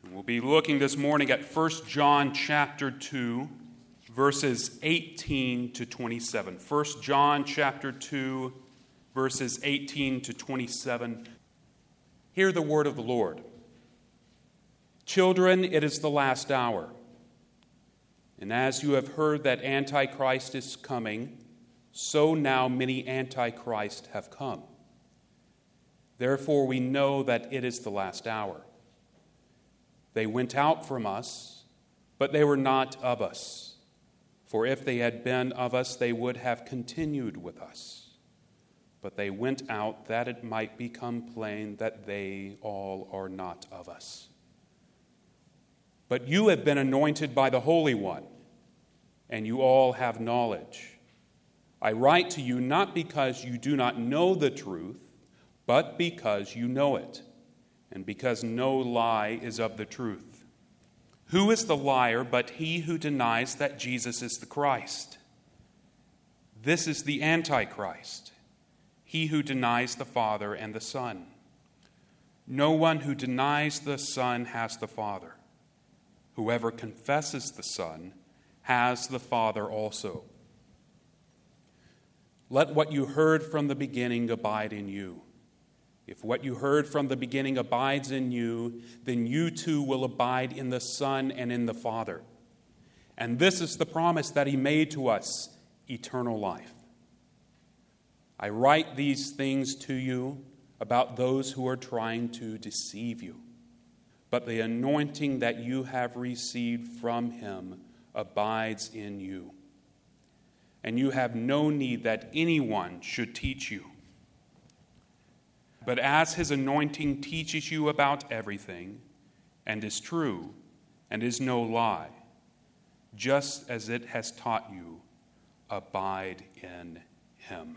We'll be looking this morning at 1 John chapter 2, verses 18 to 27. 1 John chapter 2, verses 18 to 27. Hear the word of the Lord. Children, it is the last hour. And as you have heard that Antichrist is coming, so now many Antichrists have come. Therefore we know that it is the last hour. They went out from us, but they were not of us. For if they had been of us, they would have continued with us. But they went out that it might become plain that they all are not of us. But you have been anointed by the Holy One, and you all have knowledge. I write to you not because you do not know the truth, but because you know it, and because no lie is of the truth. Who is the liar but he who denies that Jesus is the Christ? This is the Antichrist, he who denies the Father and the Son. No one who denies the Son has the Father. Whoever confesses the Son has the Father also. Let what you heard from the beginning abide in you. If what you heard from the beginning abides in you, then you too will abide in the Son and in the Father. And this is the promise that he made to us, eternal life. I write these things to you about those who are trying to deceive you. But the anointing that you have received from him abides in you. And you have no need that anyone should teach you. But as his anointing teaches you about everything, and is true, and is no lie, just as it has taught you, abide in him.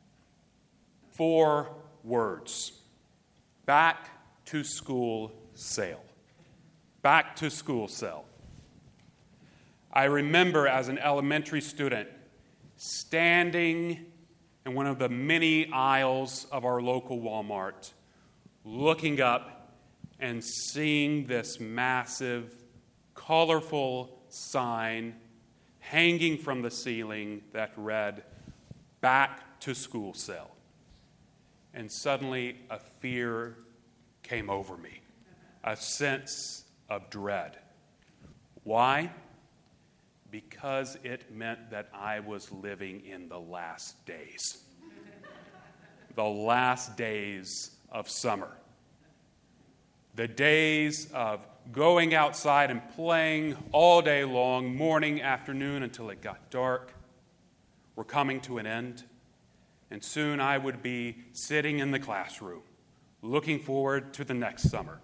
4 words. Back to school sale. Back to school sale. I remember as an elementary student standing in one of the many aisles of our local Walmart, looking up and seeing this massive, colorful sign hanging from the ceiling that read, "Back to school sale." And suddenly a fear came over me, a sense of dread. Why? Because it meant that I was living in the last days. The last days of summer. The days of going outside and playing all day long, morning, afternoon, until it got dark, were coming to an end. And soon I would be sitting in the classroom, looking forward to the next summer.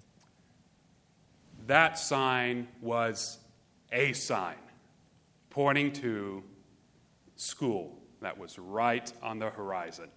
That sign was a sign pointing to school that was right on the horizon.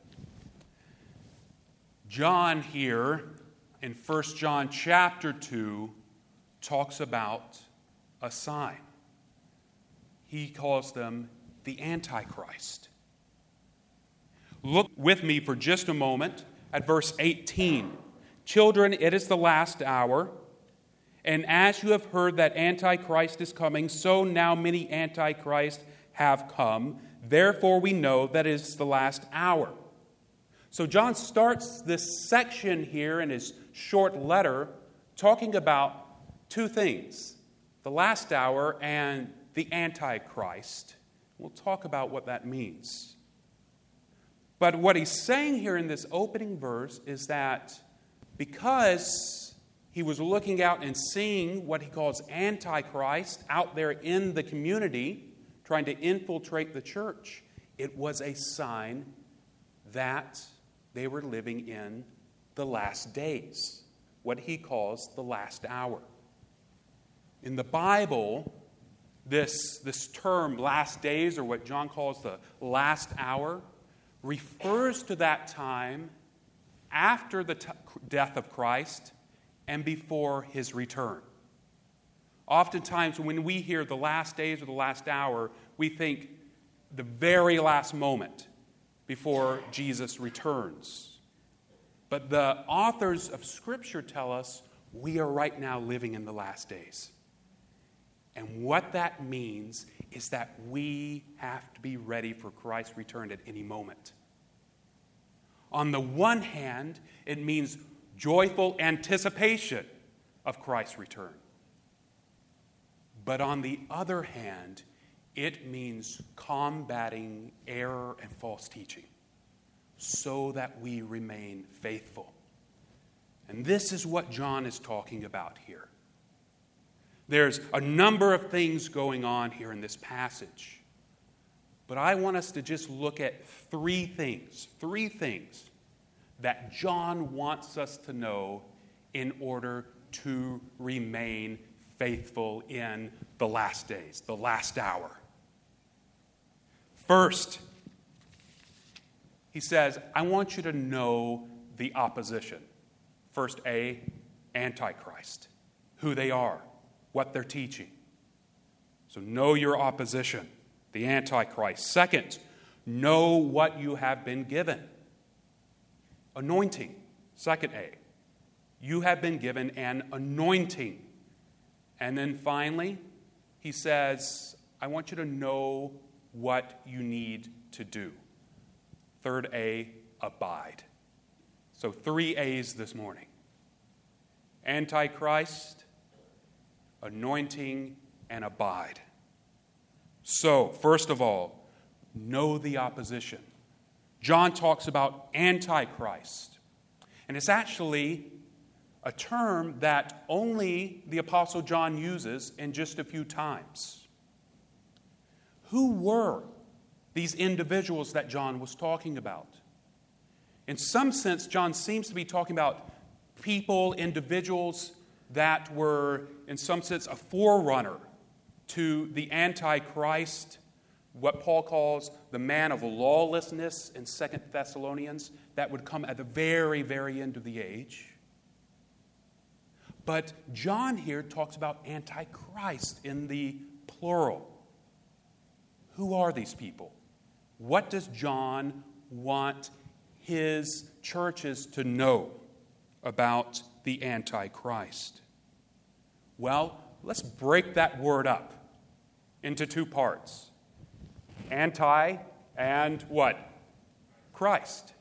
John here in 1 John chapter 2 talks about a sign. He calls them the Antichrist. Look with me for just a moment at verse 18. Children, it is the last hour. And as you have heard that Antichrist is coming, so now many Antichrists have come. Therefore we know that it is the last hour. So John starts this section here in his short letter talking about 2 things, the last hour and the Antichrist. We'll talk about what that means. But what he's saying here in this opening verse is that because he was looking out and seeing what he calls Antichrist out there in the community, trying to infiltrate the church, it was a sign that they were living in the last days, what he calls the last hour. In the Bible, this term, last days, or what John calls the last hour, refers to that time after the death of Christ and before his return. Oftentimes, when we hear the last days or the last hour, we think the very last moment before Jesus returns. But the authors of Scripture tell us We are right now living in the last days. And what that means is that we have to be ready for Christ's return at any moment. On the one hand, it means joyful anticipation of Christ's return. But on the other hand, it means combating error and false teaching so that we remain faithful. And this is what John is talking about here. There's a number of things going on here in this passage. But I want us to just look at three things that John wants us to know in order to remain faithful in the last days, the last hour. First, he says, I want you to know the opposition. First A, Antichrist, who they are, what they're teaching. So know your opposition, the Antichrist. Second, know what you have been given. Anointing, second A. You have been given an anointing. And then finally, he says, I want you to know what you need to do. Third A, abide. So 3 A's this morning. Antichrist, anointing, and abide. So, first of all, know the opposition. John talks about Antichrist. And it's actually a term that only the Apostle John uses in just a few times. Who were these individuals that John was talking about? In some sense, John seems to be talking about people, individuals that were, in some sense, a forerunner to the Antichrist, what Paul calls the man of lawlessness in 2 Thessalonians, that would come at the very, very end of the age. But John here talks about Antichrist in the plural. Who are these people? What does John want his churches to know about the Antichrist? Well, let's break that word up into two parts. Anti and what? Christ.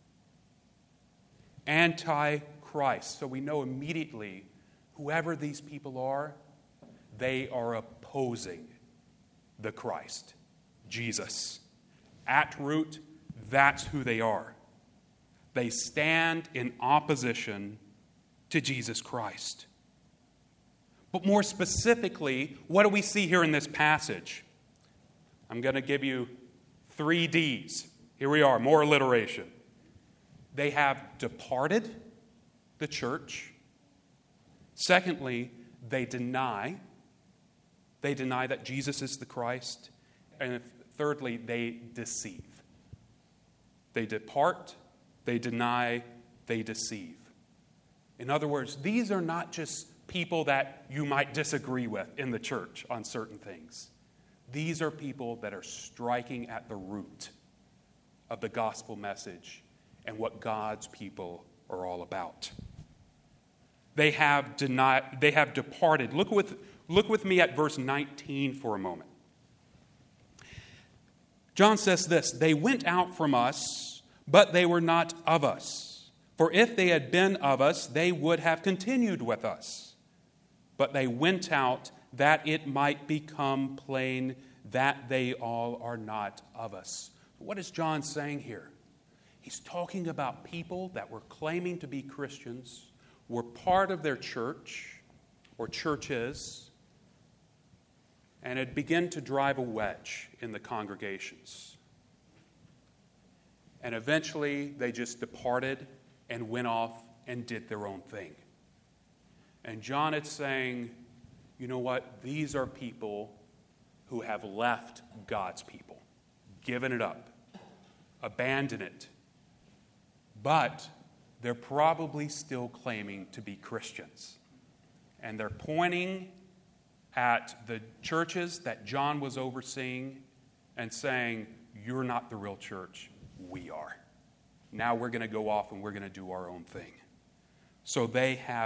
Antichrist. So we know immediately whoever these people are, they are opposing the Christ, Jesus. At root, that's who they are. They stand in opposition to Jesus Christ. But more specifically, what do we see here in this passage? I'm going to give you 3 Ds. Here we are, more alliteration. They have departed the church. Secondly, they deny that Jesus is the Christ. And thirdly, they deceive. They depart, they deny, they deceive. In other words, these are not just people that you might disagree with in the church on certain things. These are people that are striking at the root of the gospel message and what God's people are all about. They have departed. Look with me at verse 19 for a moment. John says this, they went out from us, but they were not of us. For if they had been of us, they would have continued with us. But they went out that it might become plain that they all are not of us. What is John saying here? He's talking about people that were claiming to be Christians, were part of their church or churches, and had begun to drive a wedge in the congregations. And eventually they just departed and went off and did their own thing. And John is saying, you know what? These are people who have left God's people, given it up, abandoned it. But they're probably still claiming to be Christians. And they're pointing at the churches that John was overseeing and saying, you're not the real church, we are. Now we're going to go off and we're going to do our own thing. So they have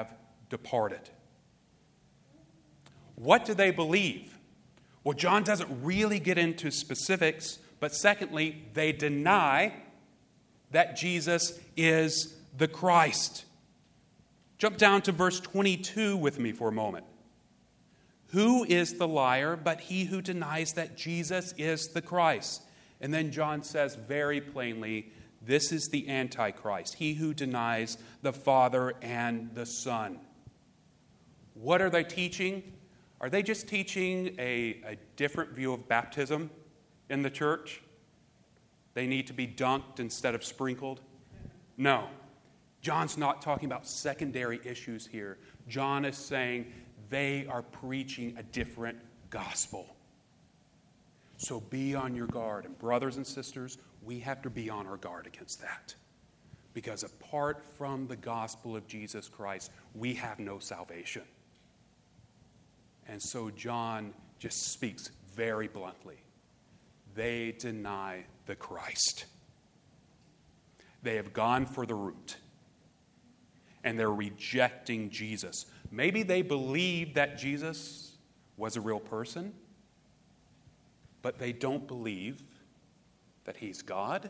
departed. What do they believe? Well, John doesn't really get into specifics, but secondly, they deny that Jesus is the Christ. Jump down to verse 22 with me for a moment. Who is the liar but he who denies that Jesus is the Christ? And then John says very plainly, this is the Antichrist, he who denies the Father and the Son. What are they teaching? Are they just teaching a different view of baptism in the church? They need to be dunked instead of sprinkled? No. John's not talking about secondary issues here. John is saying they are preaching a different gospel. So be on your guard. And brothers and sisters, we have to be on our guard against that. Because apart from the gospel of Jesus Christ, we have no salvation. And so John just speaks very bluntly. They deny the Christ. They have gone for the root. And they're rejecting Jesus. Maybe they believe that Jesus was a real person, but they don't believe that he's God.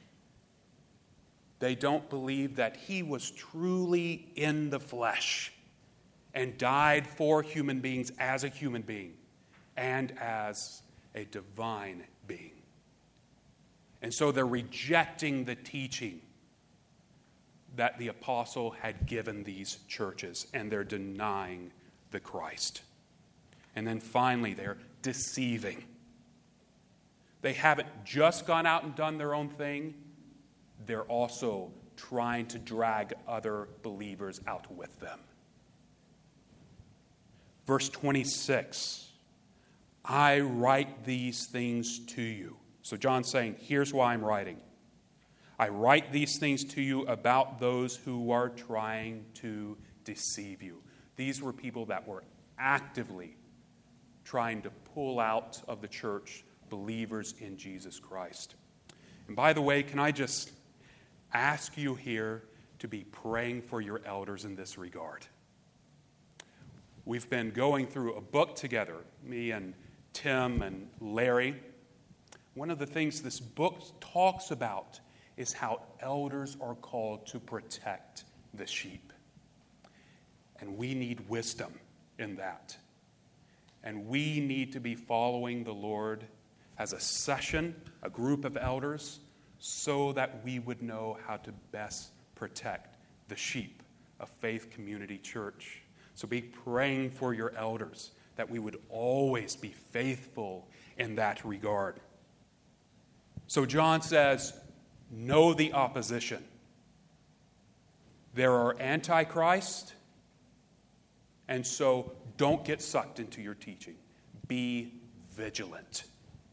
They don't believe that he was truly in the flesh and died for human beings as a human being and as a divine being. And so they're rejecting the teaching that the apostle had given these churches, and they're denying the Christ. And then finally, they're deceiving. They haven't just gone out and done their own thing. They're also trying to drag other believers out with them. Verse 26, I write these things to you. So John's saying, here's why I'm writing. I write these things to you about those who are trying to deceive you. These were people that were actively trying to pull out of the church believers in Jesus Christ. And by the way, can I just ask you here to be praying for your elders in this regard? We've been going through a book together, me and Tim and Larry. One of the things this book talks about is how elders are called to protect the sheep. And we need wisdom in that. And we need to be following the Lord as a session, a group of elders, so that we would know how to best protect the sheep of Faith Community Church. So be praying for your elders, that we would always be faithful in that regard. So John says, know the opposition. There are antichrists, and so don't get sucked into your teaching. Be vigilant.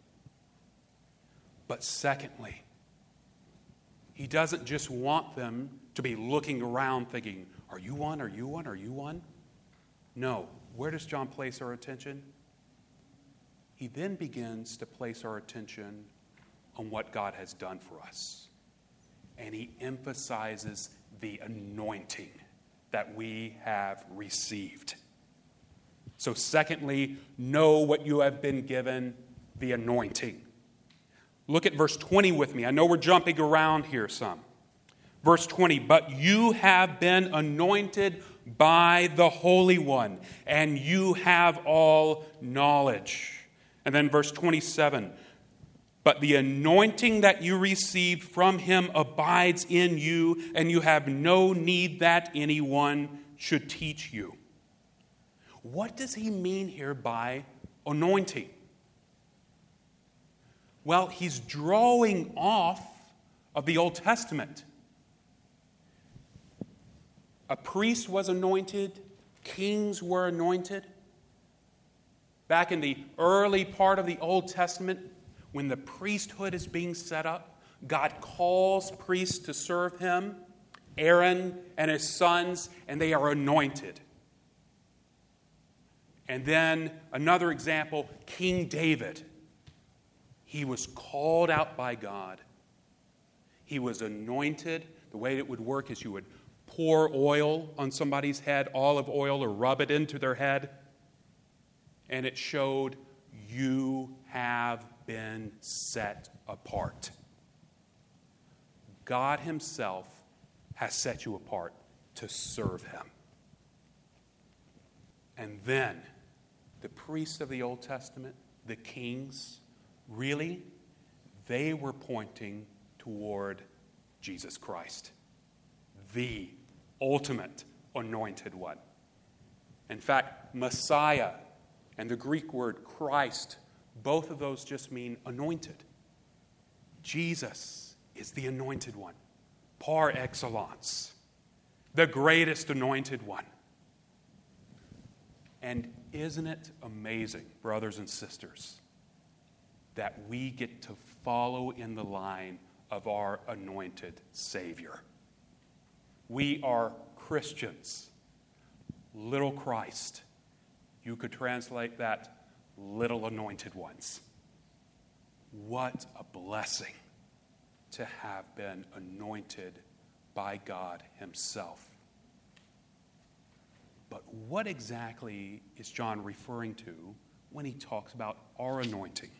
But secondly, he doesn't just want them to be looking around thinking, are you one? Are you one? Are you one? No. Where does John place our attention? He then begins to place our attention on what God has done for us. And he emphasizes the anointing that we have received. So secondly, know what you have been given, the anointing. Look at verse 20 with me. I know we're jumping around here some. Verse 20, but you have been anointed by the Holy One, and you have all knowledge. And then verse 27, but the anointing that you received from him abides in you, and you have no need that anyone should teach you. What does he mean here by anointing? Well, he's drawing off of the Old Testament. A priest was anointed, kings were anointed. Back in the early part of the Old Testament, when the priesthood is being set up, God calls priests to serve him, Aaron and his sons, and they are anointed. And then another example, King David. He was called out by God. He was anointed. The way it would work is you would pour oil on somebody's head, olive oil, or rub it into their head. And it showed, you have been set apart. God himself has set you apart to serve him. And then the priests of the Old Testament, the kings, really, they were pointing toward Jesus Christ, the ultimate anointed one. In fact, Messiah and the Greek word Christ, both of those just mean anointed. Jesus is the anointed one, par excellence, the greatest anointed one. And isn't it amazing, brothers and sisters, that we get to follow in the line of our anointed Savior? We are Christians, little Christ. You could translate that, little anointed ones. What a blessing to have been anointed by God himself. But what exactly is John referring to when he talks about our anointing?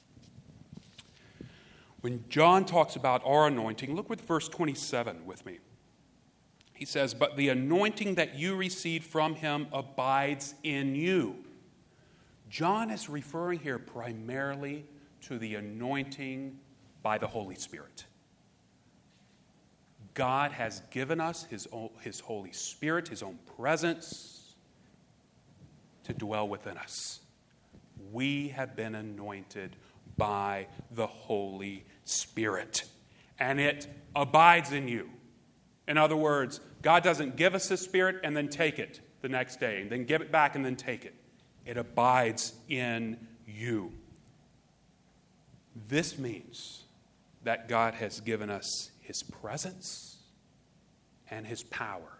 When John talks about our anointing, look with verse 27 with me. He says, "But the anointing that you received from him abides in you." John is referring here primarily to the anointing by the Holy Spirit. God has given us his Holy Spirit, his own presence, to dwell within us. We have been anointed by the Holy Spirit, and it abides in you. In other words, God doesn't give us His Spirit and then take it the next day, and then give it back and then take it. It abides in you. This means that God has given us His presence and His power.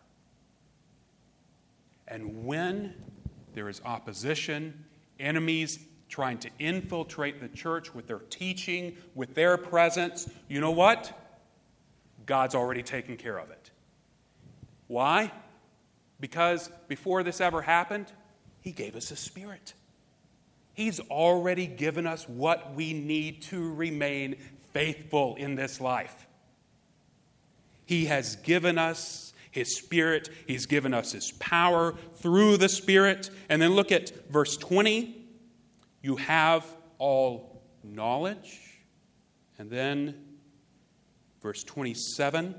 And when there is opposition, enemies trying to infiltrate the church with their teaching, with their presence, you know what? God's already taken care of it. Why? Because before this ever happened, He gave us a Spirit. He's already given us what we need to remain faithful in this life. He has given us His Spirit. He's given us His power through the Spirit. And then look at verse 20. You have all knowledge. And then verse 27,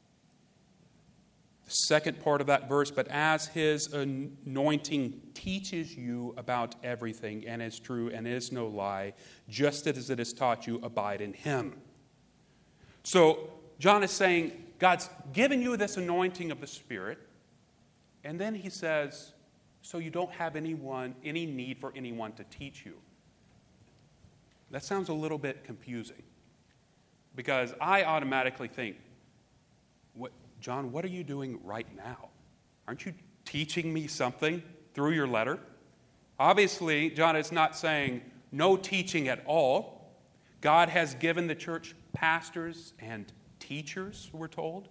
the second part of that verse, but as His anointing teaches you about everything and is true and is no lie, just as it has taught you, abide in Him. So John is saying, God's given you this anointing of the Spirit, and then he says, so you don't have any need for anyone to teach you. That sounds a little bit confusing, because I automatically think, John, what are you doing right now? Aren't you teaching me something through your letter? Obviously, John is not saying no teaching at all. God has given the church pastors and teachers, we're told.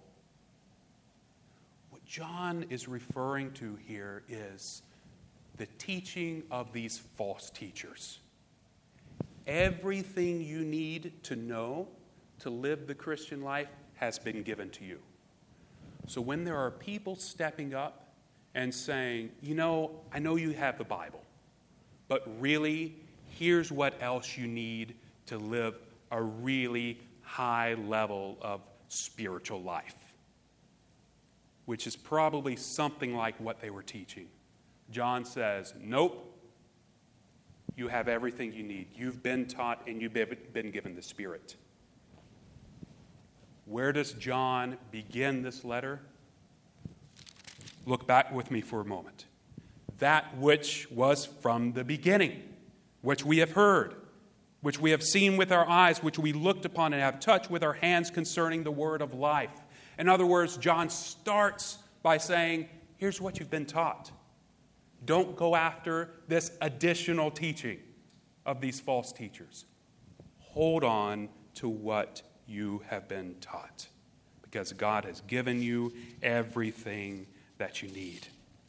What John is referring to here is the teaching of these false teachers. Everything you need to know to live the Christian life has been given to you. So when there are people stepping up and saying, I know you have the Bible, but really, here's what else you need to live a really high level of spiritual life, which is probably something like what they were teaching. John says, nope, you have everything you need. You've been taught and you've been given the Spirit. Where does John begin this letter? Look back with me for a moment. That which was from the beginning, which we have heard, which we have seen with our eyes, which we looked upon and have touched with our hands concerning the word of life. In other words, John starts by saying, here's what you've been taught. Don't go after this additional teaching of these false teachers. Hold on to what you have been taught, because God has given you everything that you need.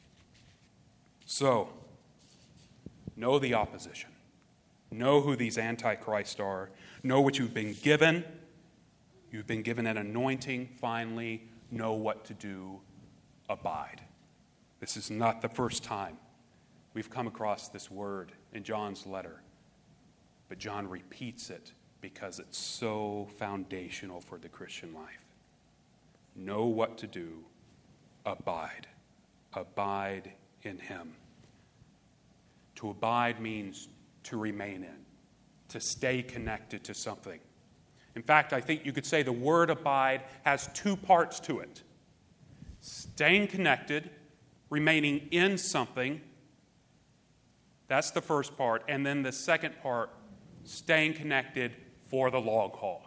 So, know the opposition. Know who these antichrists are. Know what you've been given. You've been given an anointing. Finally, know what to do. Abide. This is not the first time we've come across this word in John's letter, but John repeats it because it's so foundational for the Christian life. Know what to do. Abide. Abide in him. To abide means to remain in, to stay connected to something. In fact, I think you could say the word abide has two parts to it. Staying connected, remaining in something. That's the first part. And then the second part, staying connected for the long haul.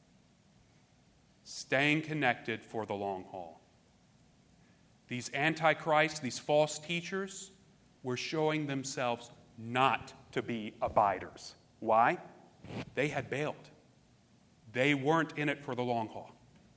Staying connected for the long haul. These antichrists, these false teachers, were showing themselves not to be abiders. Why? They had bailed. They weren't in it for the long haul.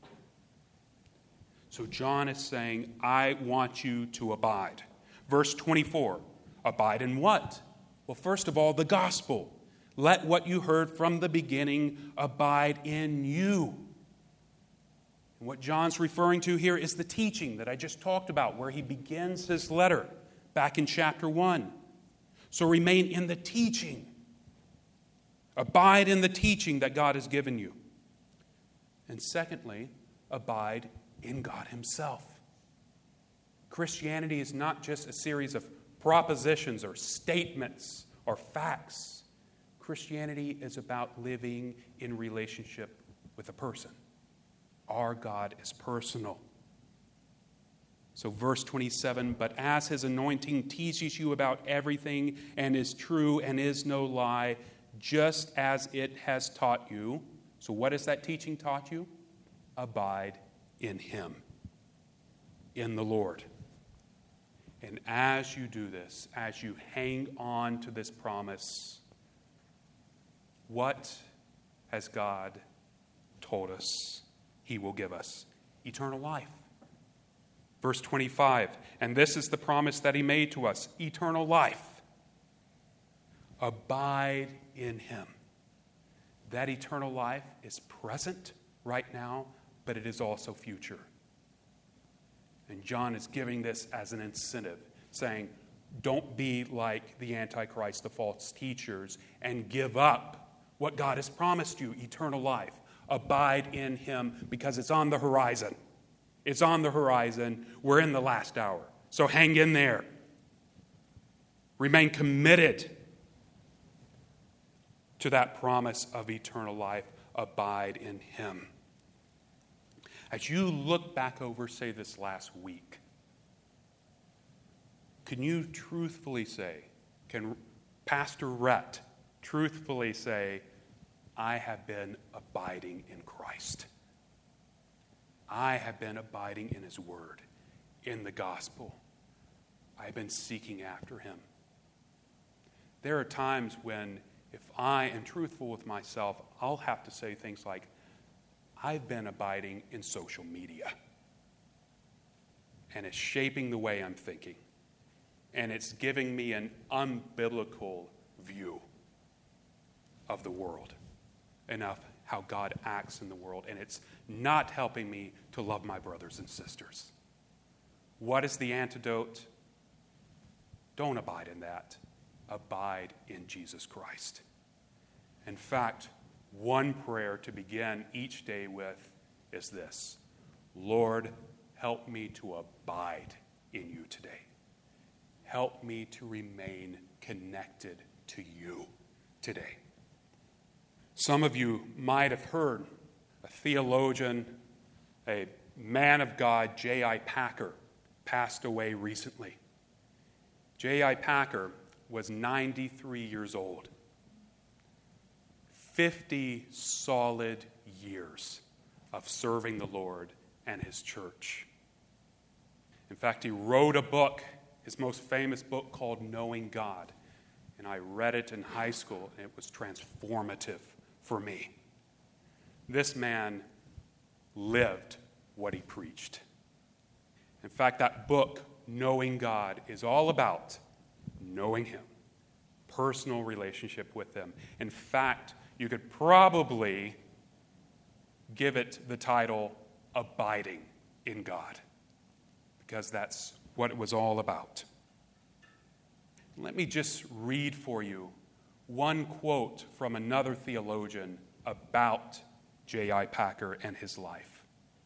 So John is saying, I want you to abide. Verse 24, abide in what? Well, first of all, the gospel. Let what you heard from the beginning abide in you. And what John's referring to here is the teaching that I just talked about, where he begins his letter back in chapter 1. So remain in the teaching. Abide in the teaching that God has given you. And secondly, abide in God himself. Christianity is not just a series of propositions or statements or facts. Christianity is about living in relationship with a person. Our God is personal. So verse 27, but as his anointing teaches you about everything and is true and is no lie, just as it has taught you. So what has that teaching taught you? Abide in him, in the Lord. And as you do this, as you hang on to this promise, what has God told us he will give us? Eternal life. Verse 25, and this is the promise that he made to us, eternal life. Abide in him. That eternal life is present right now, but it is also future. And John is giving this as an incentive, saying, don't be like the Antichrist, the false teachers, and give up what God has promised you, eternal life. Abide in him because it's on the horizon. It's on the horizon. We're in the last hour. So hang in there. Remain committed to that promise of eternal life. Abide in him. As you look back over, say, this last week, can you truthfully say, can Pastor Rhett truthfully say, I have been abiding in Christ? I have been abiding in his word, in the gospel. I've been seeking after him. There are times when, if I am truthful with myself, I'll have to say things like, I've been abiding in social media. And it's shaping the way I'm thinking. And it's giving me an unbiblical view of the world and of how God acts in the world. And it's not helping me to love my brothers and sisters. What is the antidote? Don't abide in that. Abide in Jesus Christ. In fact, one prayer to begin each day with is this: Lord, help me to abide in you today. Help me to remain connected to you today. Some of you might have heard a theologian, a man of God, J.I. Packer, passed away recently. J.I. Packer was 93 years old. 50 solid years of serving the Lord and his church. In fact, he wrote a book, his most famous book, called Knowing God. And I read it in high school, and it was transformative for me. This man lived what he preached. In fact, that book, Knowing God, is all about knowing him, personal relationship with him. In fact, you could probably give it the title, Abiding in God, because that's what it was all about. Let me just read for you one quote from another theologian about J.I. Packer and his life.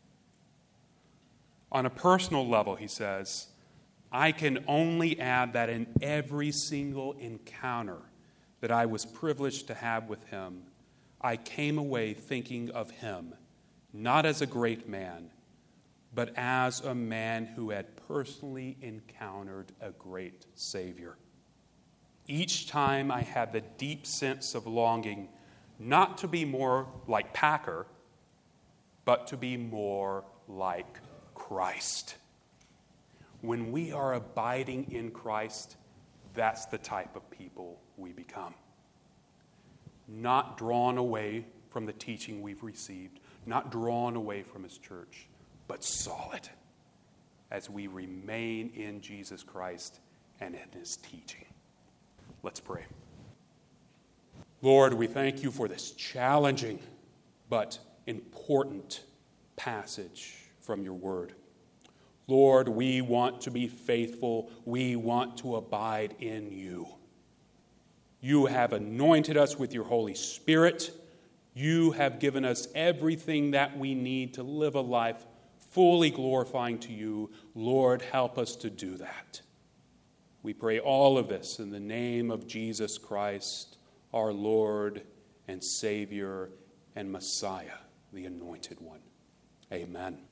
On a personal level, he says, I can only add that in every single encounter that I was privileged to have with him, I came away thinking of him not as a great man, but as a man who had personally encountered a great Savior. Each time I had the deep sense of longing not to be more like Packer, but to be more like Christ. When we are abiding in Christ, that's the type of people we become. Not drawn away from the teaching we've received, not drawn away from his church, but solid as we remain in Jesus Christ and in his teaching. Let's pray. Lord, we thank you for this challenging but important passage from your word. Lord, we want to be faithful. We want to abide in you. You have anointed us with your Holy Spirit. You have given us everything that we need to live a life fully glorifying to you. Lord, help us to do that. We pray all of this in the name of Jesus Christ, our Lord and Savior and Messiah, the Anointed One. Amen.